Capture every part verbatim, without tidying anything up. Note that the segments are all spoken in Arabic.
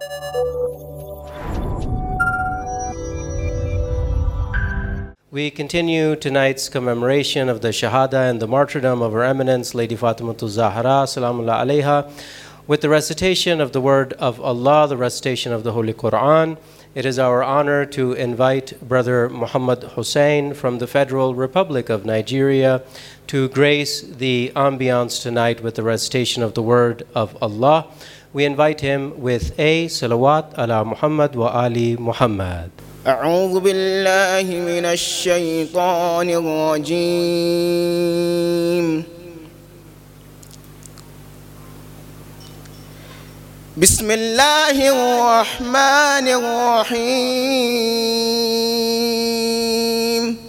We continue tonight's commemoration of the Shahada and the martyrdom of Her Eminence, Lady Fatimatul Zahra, Salamullah alayha, with the recitation of the word of Allah, the recitation of the Holy Quran. It is our honor to invite Brother Muhammad Hussein from the Federal Republic of Nigeria to grace the ambiance tonight with the recitation of the word of Allah. We invite him with a salawat ala Muhammad wa ali Muhammad. أعوذ بالله من الشيطان الرجيم. بسم الله الرحمن الرحيم.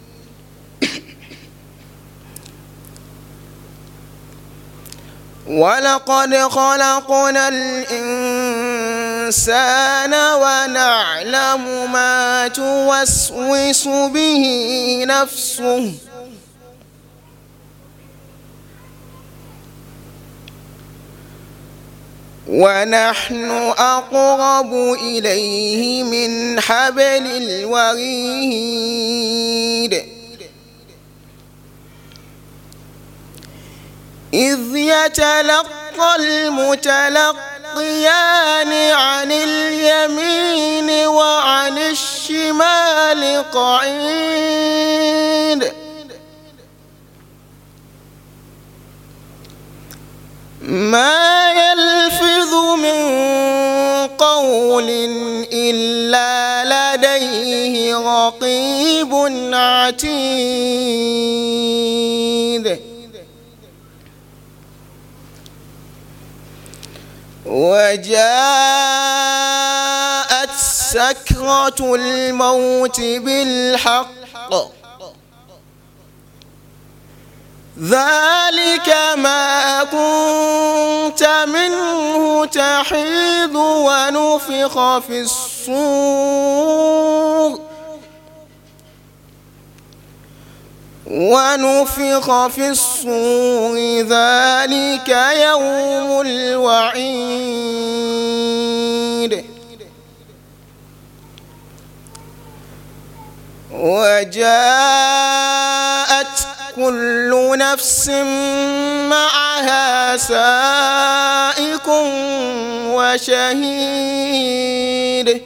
ولقد خلقنا الإنسان ونعلم ما توسوس به نفسه ونحن أقرب إليه من حبل الوريد إذ يتلقى المتلقيان عن اليمين وعن الشمال قعيد ما يلفظ من قول إلا لديه رقيب عتيد وجاءت سكرة الموت بالحق ذلك ما كنت منه تحيد ونفخ في الصور ونفخ في الصور ذلك يوم الوعيد وجاءت كل نفس معها سائق وشهيد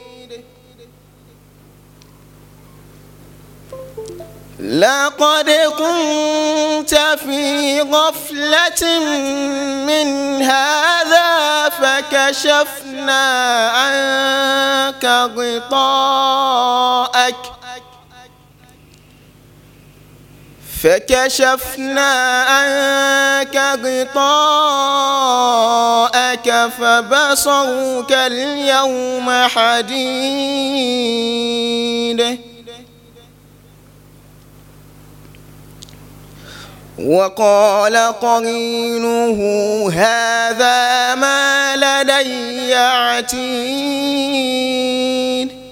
لقد كنت في غفلة من هذا فكشفنا عنك غطاءك فكشفنا عنك غطاءك فبصرك اليوم حديد وقال قرينه هذا ما لدي عتيد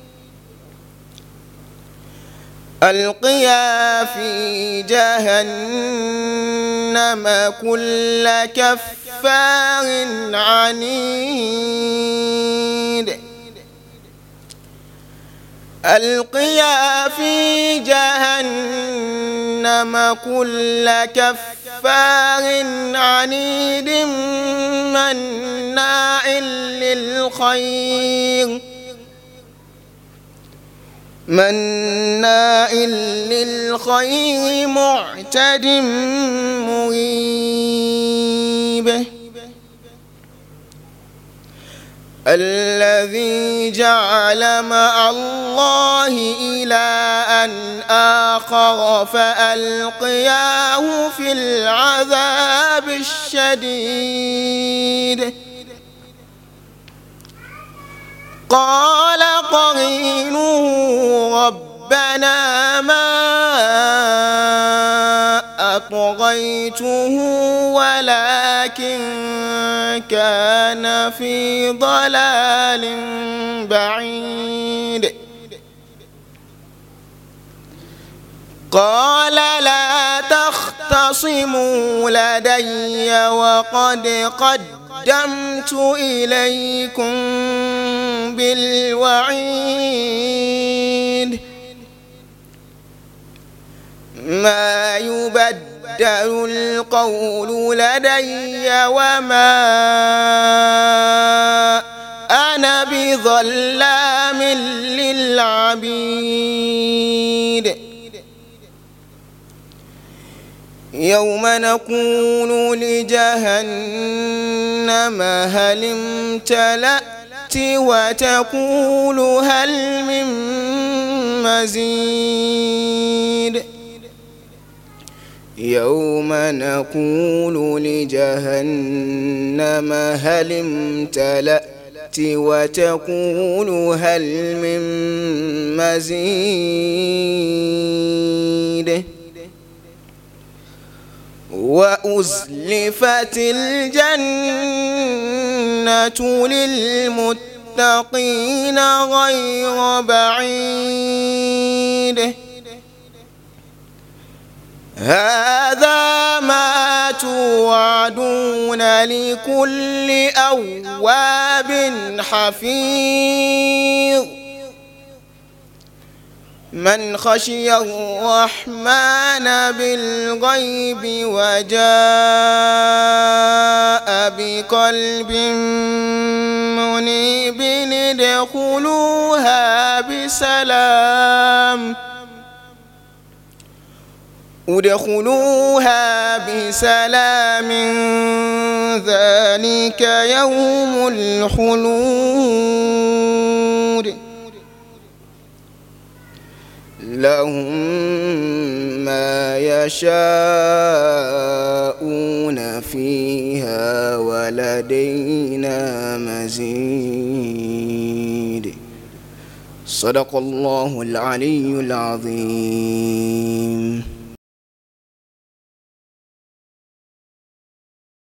ألقيا في جهنم كل كفار عنيد ألقيا في جهنم كل كفار عنيد مناع للخير مناع للخير معتد مريب الذي جعل مع الله إلها آخر فألقياه في العذاب الشديد قال قرينه ربنا ما أطغيته ولكن كان في ضلال بعيد قال لا تختصموا لدي وقد قدمت إليكم الوعيد ما يبدل القول لدي وما أنا بظلام للعبيد يوم نقول لجهنم هل امتلأت وتقول هل من مزيد يوم نقول لجهنم هل امتلأت وتقول هل من مزيد وأزلفت الجنة للمتقين غير بعيد هذا ما توعدون لكل أواب حفيظ من خشي الرحمن بالغيب وجاء بقلب منيب ادخلوها بسلام ادخلوها بسلام ذلك يوم الخلود لهم ما يشاءون فيها ولدينا مزيد صدق الله العلي العظيم.